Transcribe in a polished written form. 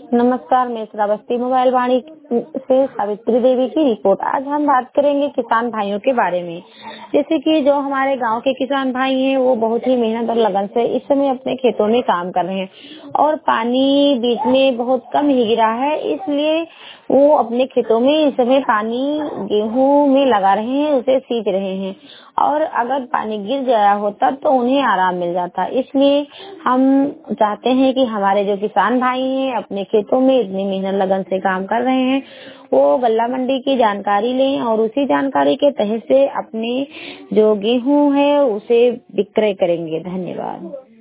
नमस्कार, मैं श्रावस्ती मोबाइल वाणी से सावित्री देवी की रिपोर्ट। आज हम बात करेंगे किसान भाइयों के बारे में। जैसे कि जो हमारे गांव के किसान भाई हैं वो बहुत ही मेहनत और लगन से इस समय अपने खेतों में काम कर रहे हैं और पानी बीच में बहुत कम ही गिरा है, इसलिए वो अपने खेतों में इस समय पानी गेहूं में लगा रहे हैं, उसे सींच रहे हैं। और अगर पानी गिर गया होता तो उन्हें आराम मिल जाता। इसलिए हम चाहते हैं कि हमारे जो किसान भाई हैं अपने खेतों में इतनी मेहनत लगन से काम कर रहे हैं, वो गल्ला मंडी की जानकारी लें और उसी जानकारी के तहत से अपने जो गेहूं है उसे विक्रय करेंगे। धन्यवाद।